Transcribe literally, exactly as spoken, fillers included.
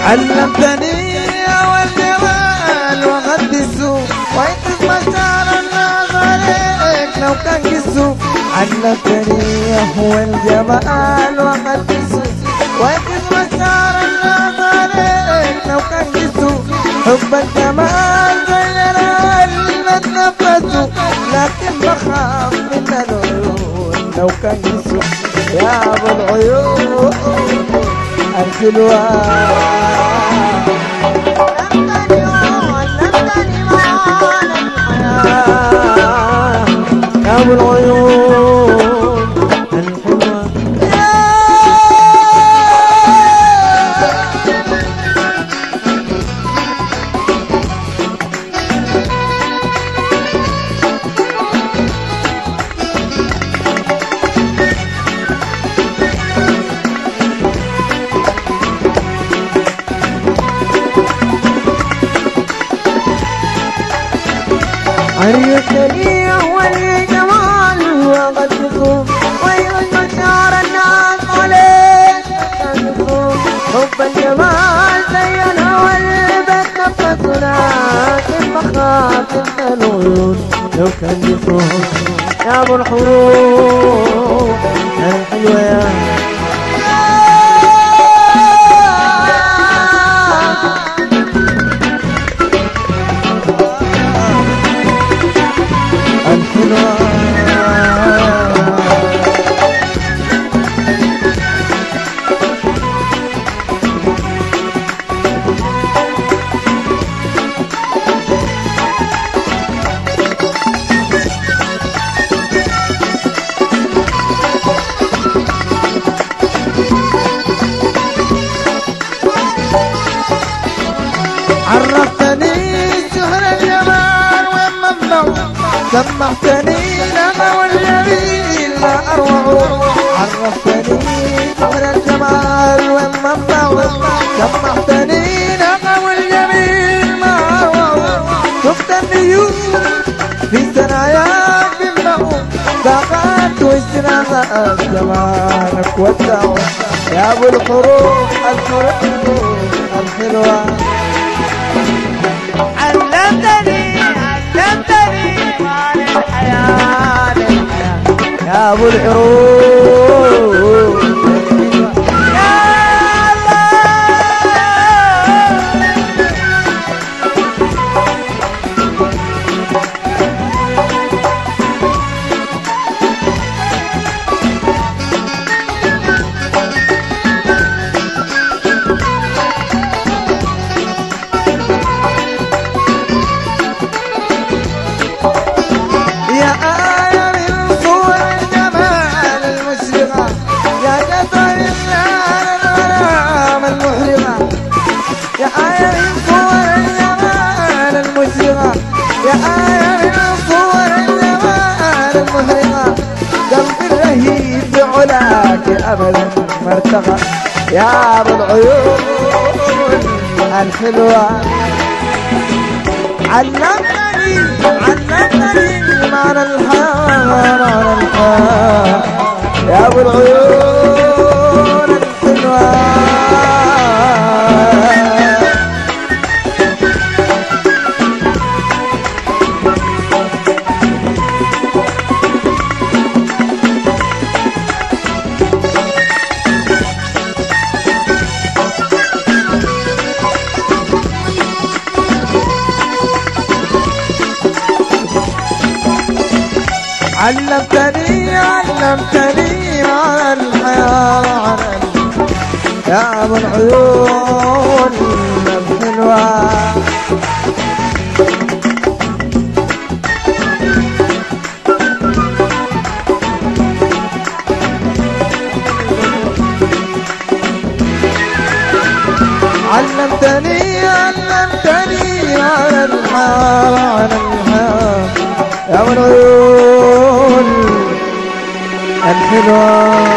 علمتني والجمال وغد السوق ويقف مشاعر الناس عليك لو كان قسوق. علمتني هو الجمال وغد السوق ويقف مشاعر الناس عليك لو كان قسوق. حب الجمال زينا اللي نتنفسه لكن بخاف من العيون لو كان قسوق. يا ابو العيون الحلوة يا ابو العيون الحلوة. عرفتني أول جمال وقد تصوم ويقول مشاعر الناس عليك كان تصوم. حب الجمال زين والبيت نفسنا لكن بخاف من العيون لو كان يصوم. يا ابو الحروف الحلوة يا عرفتني سحر الجمال وين منبعه سمحتني لما والجميل لا أروعه. عرفتني سحر الجمال وين منبعه سمحتني لما والجميل ما أروعه. شفت النيوم في ثناياك بمنعه ضاقات واستناغات زمانك ودعه. يا ابو الحروف الحروف الحلوة علمتني علمتني معنى الحياة للحياة. يا ابو الحروف يا آية من صور الجمال المهرقة. قلبي الرهيب بعلاك أبدا ما ارتقى. يا أبو العيون الحلوة علمتني علمتني معنى الحياة معنى الحياة. يا أبو العيون الحلوة علمتني علمتني على الحياة على يا ابو العيون الحلوة. علمتني علمتني على الحياة على الحياة يا ابو العيون الحلوة.